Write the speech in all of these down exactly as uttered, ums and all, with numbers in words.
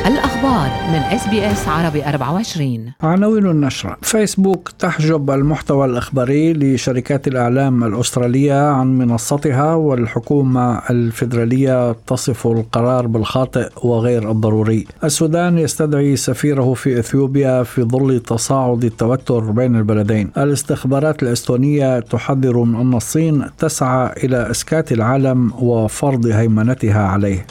الأخبار من إس بي إس عربي أربعة وعشرين. عناوين النشرة: فيسبوك تحجب المحتوى الإخباري لشركات الإعلام الأسترالية عن منصتها، والحكومة الفيدرالية تصف القرار بالخاطئ وغير الضروري. السودان يستدعي سفيره في إثيوبيا في ظل تصاعد التوتر بين البلدين. الاستخبارات الإستونية تحذر من أن الصين تسعى إلى إسكات العالم وفرض هيمنتها عليه.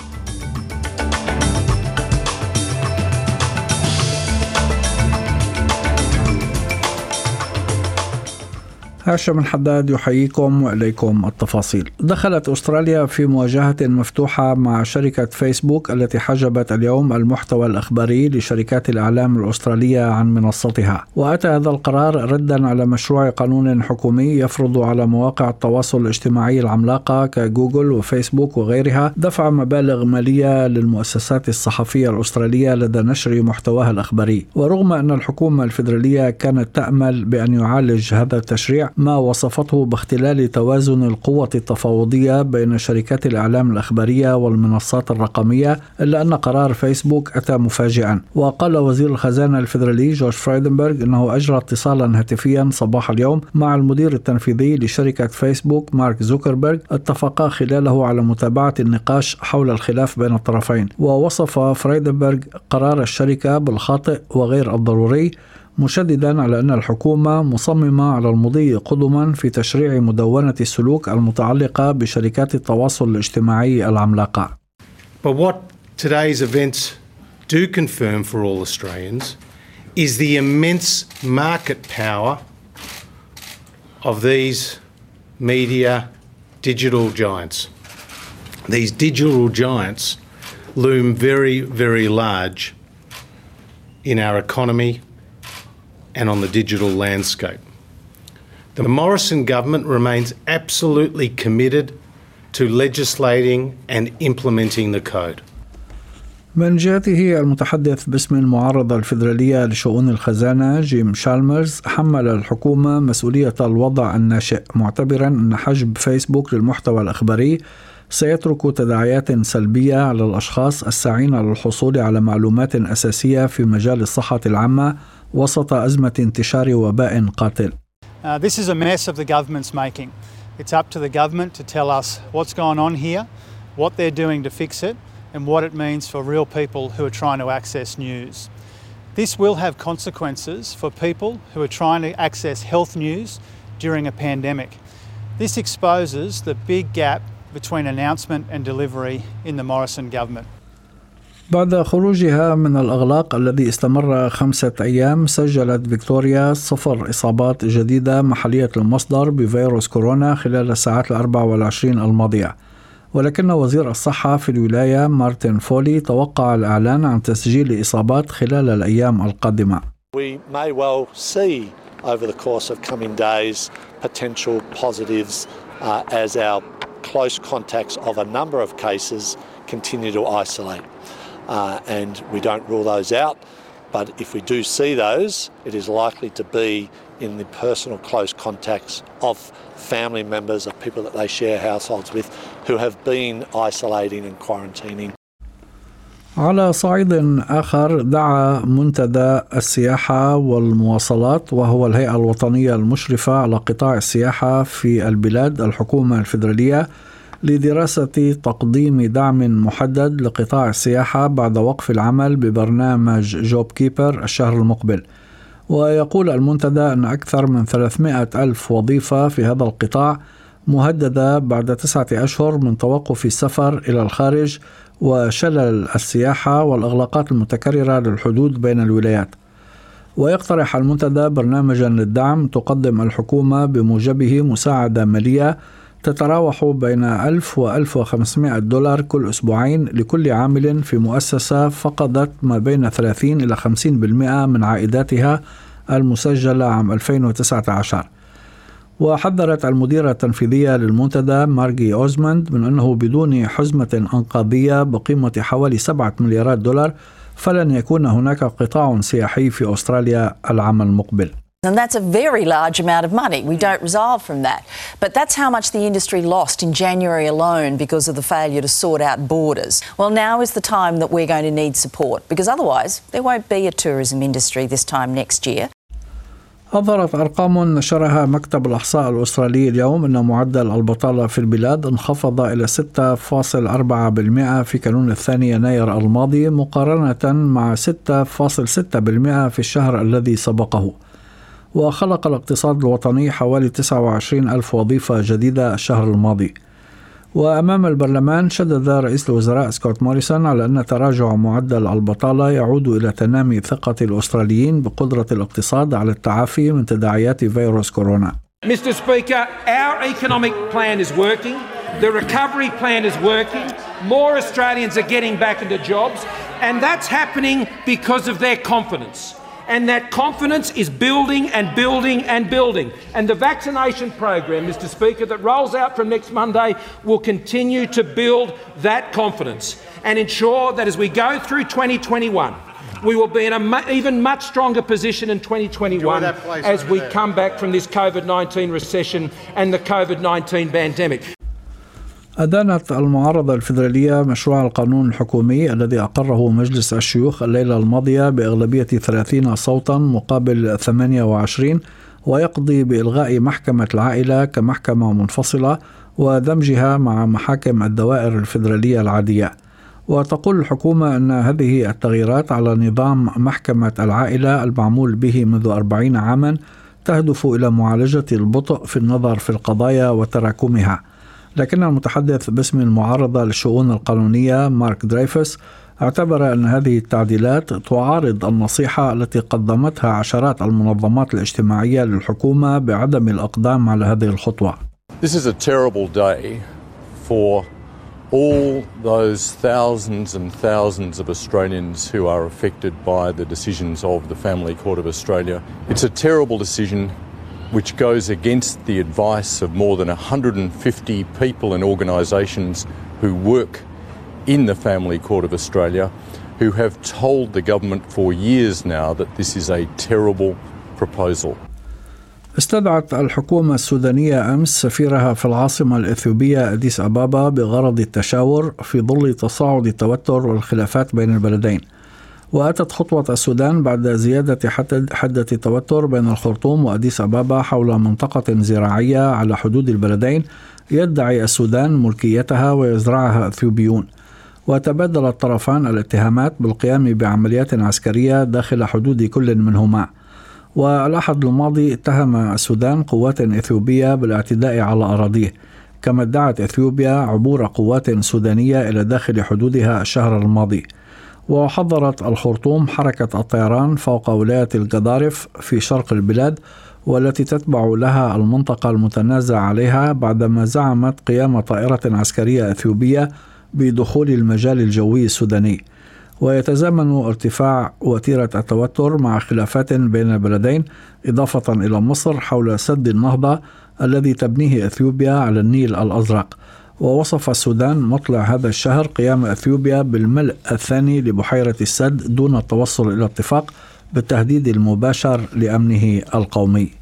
هاشم الحداد يحييكم وإليكم التفاصيل. دخلت أستراليا في مواجهة مفتوحة مع شركة فيسبوك التي حجبت اليوم المحتوى الإخباري لشركات الإعلام الأسترالية عن منصتها، وأتى هذا القرار ردا على مشروع قانون حكومي يفرض على مواقع التواصل الاجتماعي العملاقة كجوجل وفيسبوك وغيرها دفع مبالغ مالية للمؤسسات الصحفية الأسترالية لدى نشر محتواها الإخباري. ورغم أن الحكومة الفيدرالية كانت تأمل بأن يعالج هذا التشريع ما وصفته باختلال توازن القوة التفاوضية بين شركات الإعلام الإخبارية والمنصات الرقمية، إلا أن قرار فيسبوك أتى مفاجئا. وقال وزير الخزانة الفيدرالي جوش فرايدنبرغ أنه أجرى اتصالا هاتفيا صباح اليوم مع المدير التنفيذي لشركة فيسبوك مارك زوكربيرغ، اتفقا خلاله على متابعة النقاش حول الخلاف بين الطرفين. ووصف فرايدنبرغ قرار الشركة بالخاطئ وغير الضروري، مشددا على أن الحكومة مصممة على المضي قدما في تشريع مدونة السلوك المتعلقة بشركات التواصل الاجتماعي العملاقة. But what today's events do confirm for all Australians is the immense market power of these media digital giants. These digital giants loom very, very large in our economy and on the digital landscape. The Morrison government remains absolutely committed to legislating and implementing the code. من جهته المتحدث باسم المعارضة الفيدرالية لشؤون الخزانة جيم شالمرز حمل الحكومة مسؤولية الوضع الناشئ، معتبرا أن حجب فيسبوك للمحتوى الإخباري سيترك تداعيات سلبية على الأشخاص الساعين على الحصول على معلومات أساسية في مجال الصحة العامة وسط أزمة انتشار وباء قاتل. Uh, this is a mess of the government's making. It's up to the government to tell us what's going on here, what they're doing to fix it, and what it means for real people who are trying to access news. This will have consequences for people who are trying to access health news during a pandemic. This exposes the big gap between announcement and delivery in the Morrison government. بعد خروجها من الإغلاق الذي استمر خمسة أيام، سجلت فيكتوريا صفر إصابات جديدة محلية المصدر بفيروس كورونا خلال الساعات الأربع والعشرين الماضية، ولكن وزير الصحة في الولاية مارتن فولي توقع الإعلان عن تسجيل إصابات خلال الأيام القادمة. We may well see over the course of coming days potential positives uh, as our close contacts of a number of cases continue to isolate. Uh, and we don't rule those out, but if we do see those, it is likely to be in the personal close contacts of family members, of people that they share households with, who have been isolating and quarantining. على صعيد آخر، دعا منتدى السياحة والمواصلات وهو الهيئة الوطنية المشرفة على قطاع السياحة في البلاد الحكومة الفيدرالية لدراسة تقديم دعم محدد لقطاع السياحة بعد وقف العمل ببرنامج جوب كيبر الشهر المقبل. ويقول المنتدى أن أكثر من ثلاثمائة ألف وظيفة في هذا القطاع مهددة بعد تسعة أشهر من توقف السفر إلى الخارج وشلل السياحة والإغلاقات المتكررة للحدود بين الولايات. ويقترح المنتدى برنامجا للدعم تقدم الحكومة بموجبه مساعدة مالية تتراوح بين ألف وألف وخمسمائة دولار كل أسبوعين لكل عامل في مؤسسة فقدت ما بين ثلاثين إلى خمسين بالمئة من عائداتها المسجلة عام ألفين وتسعة عشر. وحذرت المديرة التنفيذية للمنتدى مارغي أوزموند من أنه بدون حزمة إنقاذية بقيمة حوالي سبعة مليارات دولار فلن يكون هناك قطاع سياحي في أستراليا العام المقبل. And that's a very large amount of money. We don't resolve from that. But that's how much the industry lost in January alone because of the failure to sort out borders. Well, now is the time that we're going to need support, because otherwise there won't be a tourism industry this time next year. أظهرت أرقام نشرها مكتب الإحصاء الأسترالي اليوم أن معدل البطالة في البلاد انخفض إلى ستة فاصلة أربعة بالمئة في كانون الثاني يناير الماضي مقارنة مع ستة فاصلة ستة بالمئة في الشهر الذي سبقه. وخلق الاقتصاد الوطني حوالي تسعة وعشرين ألف وظيفة جديدة الشهر الماضي. وأمام البرلمان شدد رئيس الوزراء سكوت موريسون على أن تراجع معدل البطالة يعود إلى تنامي ثقة الأستراليين بقدرة الاقتصاد على التعافي من تداعيات فيروس كورونا. Mister Speaker, our economic plan is working. The recovery plan is working. More Australians are getting back into jobs, and that's happening because of their confidence. And that confidence is building and building and building. And the vaccination program, Mister Speaker, that rolls out from next Monday will continue to build that confidence and ensure that as we go through twenty twenty-one, we will be in an mu- even much stronger position in twenty twenty-one as we there. come back from this COVID nineteen recession and the COVID nineteen pandemic. أدانت المعارضة الفيدرالية مشروع القانون الحكومي الذي أقره مجلس الشيوخ الليلة الماضية بأغلبية ثلاثين صوتا مقابل ثمانية وعشرين، ويقضي بإلغاء محكمة العائلة كمحكمة منفصلة ودمجها مع محاكم الدوائر الفيدرالية العادية. وتقول الحكومة أن هذه التغييرات على نظام محكمة العائلة المعمول به منذ أربعين عاما تهدف إلى معالجة البطء في النظر في القضايا وتراكمها. لكن المتحدث باسم المعارضة للشؤون القانونية مارك دريفس اعتبر أن هذه التعديلات تعارض النصيحة التي قدمتها عشرات المنظمات الاجتماعية للحكومة بعدم الإقدام على هذه الخطوة. This is a terrible day for all those thousands and thousands of Australians who are affected by the decisions of the Family Court of Australia. It's a terrible decision which goes against the advice of more than one hundred fifty people and organisations who work in the Family Court of Australia, who have told the government for years now that this is a terrible proposal. استدعت الحكومة السودانية أمس سفيرها في العاصمة الإثيوبية أديس أبابا بغرض التشاور في ظل تصاعد التوتر والخلافات بين البلدين. وأتت خطوة السودان بعد زيادة حدة التوتر بين الخرطوم وأديس أبابا حول منطقة زراعية على حدود البلدين يدعي السودان ملكيتها ويزرعها أثيوبيون. وتبادل الطرفان الاتهامات بالقيام بعمليات عسكرية داخل حدود كل منهما. والأحد الماضي اتهم السودان قوات إثيوبية بالاعتداء على أراضيه، كما ادعت إثيوبيا عبور قوات سودانية إلى داخل حدودها الشهر الماضي. وحظرت الخرطوم حركة الطيران فوق ولاية القضارف في شرق البلاد والتي تتبع لها المنطقة المتنازع عليها بعدما زعمت قيام طائرة عسكرية أثيوبية بدخول المجال الجوي السوداني. ويتزامن ارتفاع وتيرة التوتر مع خلافات بين البلدين إضافة إلى مصر حول سد النهضة الذي تبنيه أثيوبيا على النيل الأزرق. ووصف السودان مطلع هذا الشهر قيام أثيوبيا بالملء الثاني لبحيرة السد دون التوصل إلى اتفاق بالتهديد المباشر لأمنه القومي.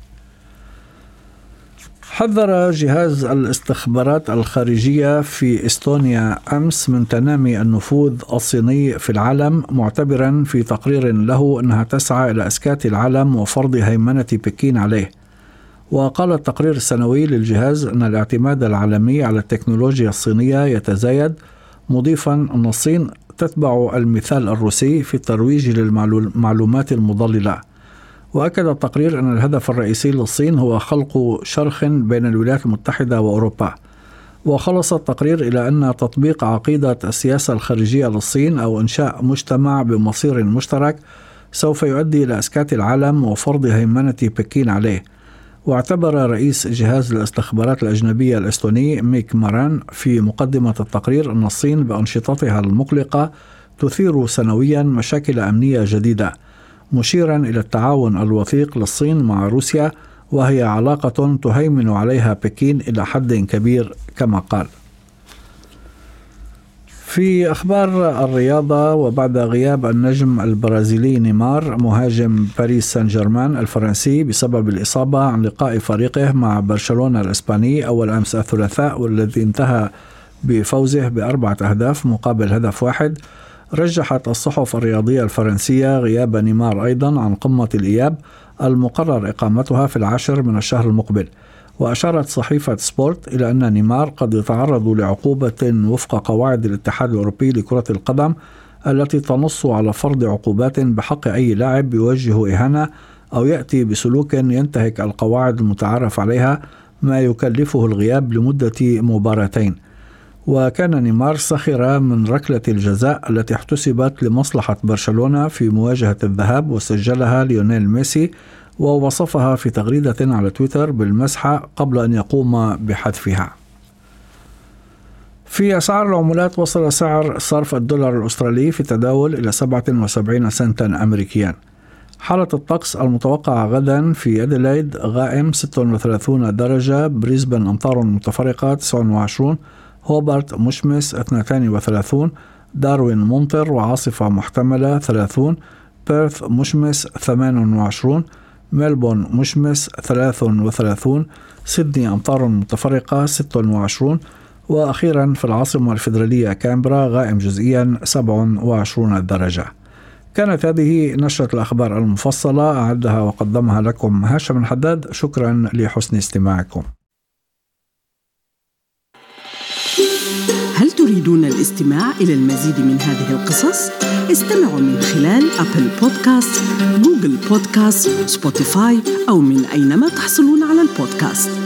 حذر جهاز الاستخبارات الخارجية في إستونيا أمس من تنامي النفوذ الصيني في العالم، معتبرا في تقرير له أنها تسعى إلى إسكات العالم وفرض هيمنة بكين عليه. وقال التقرير السنوي للجهاز أن الاعتماد العالمي على التكنولوجيا الصينية يتزايد، مضيفا أن الصين تتبع المثال الروسي في الترويج للمعلومات المضللة. وأكد التقرير أن الهدف الرئيسي للصين هو خلق شرخ بين الولايات المتحدة وأوروبا. وخلص التقرير إلى أن تطبيق عقيدة السياسة الخارجية للصين أو إنشاء مجتمع بمصير مشترك سوف يؤدي إلى إسكات العالم وفرض هيمنة بكين عليه. واعتبر رئيس جهاز الاستخبارات الأجنبية الإستوني ميك ماران في مقدمة التقرير أن الصين بأنشطتها المقلقة تثير سنويا مشاكل أمنية جديدة، مشيرا إلى التعاون الوثيق للصين مع روسيا، وهي علاقة تهيمن عليها بكين إلى حد كبير كما قال. في أخبار الرياضة، وبعد غياب النجم البرازيلي نيمار مهاجم باريس سان جيرمان الفرنسي بسبب الإصابة عن لقاء فريقه مع برشلونة الإسباني أول أمس الثلاثاء، والذي انتهى بفوزه بأربعة أهداف مقابل هدف واحد، رجحت الصحف الرياضية الفرنسية غياب نيمار أيضا عن قمة الإياب المقرر إقامتها في العاشر من الشهر المقبل. وأشارت صحيفة سبورت إلى أن نيمار قد يتعرض لعقوبة وفق قواعد الاتحاد الأوروبي لكرة القدم التي تنص على فرض عقوبات بحق أي لاعب يوجه إهانة أو يأتي بسلوك ينتهك القواعد المتعارف عليها، ما يكلفه الغياب لمدة مباراتين. وكان نيمار سخر من ركلة الجزاء التي احتسبت لمصلحة برشلونة في مواجهة الذهاب وسجلها ليونيل ميسي، ووصفها في تغريدة على تويتر بالمسحة قبل أن يقوم بحذفها. في أسعار العملات، وصل سعر صرف الدولار الأسترالي في التداول إلى سبعة وسبعين سنتا أمريكيا. حالة الطقس المتوقعة غدا: في أديلايد غائم ستة وثلاثين درجة، بريسبن أمطار متفرقة تسعة وعشرين، هوبارت مشمس اثنين وثلاثين، داروين ممطر وعاصفة محتملة ثلاثين، بيرث مشمس ثمانية وعشرين، ملبون مشمس ثلاثة وثلاثين، سيدني أمطار متفرقة ستة وعشرين، وأخيرا في العاصمة الفيدرالية كامبرا غائم جزئيا سبعة وعشرين درجة. كانت هذه نشرة الأخبار المفصلة، أعدها وقدمها لكم هاشم الحداد. شكرا لحسن استماعكم. هل تريدون الاستماع إلى المزيد من هذه القصص؟ استمعوا من خلال أبل بودكاست، جوجل بودكاست، سبوتيفاي، أو من أينما تحصلون على البودكاست.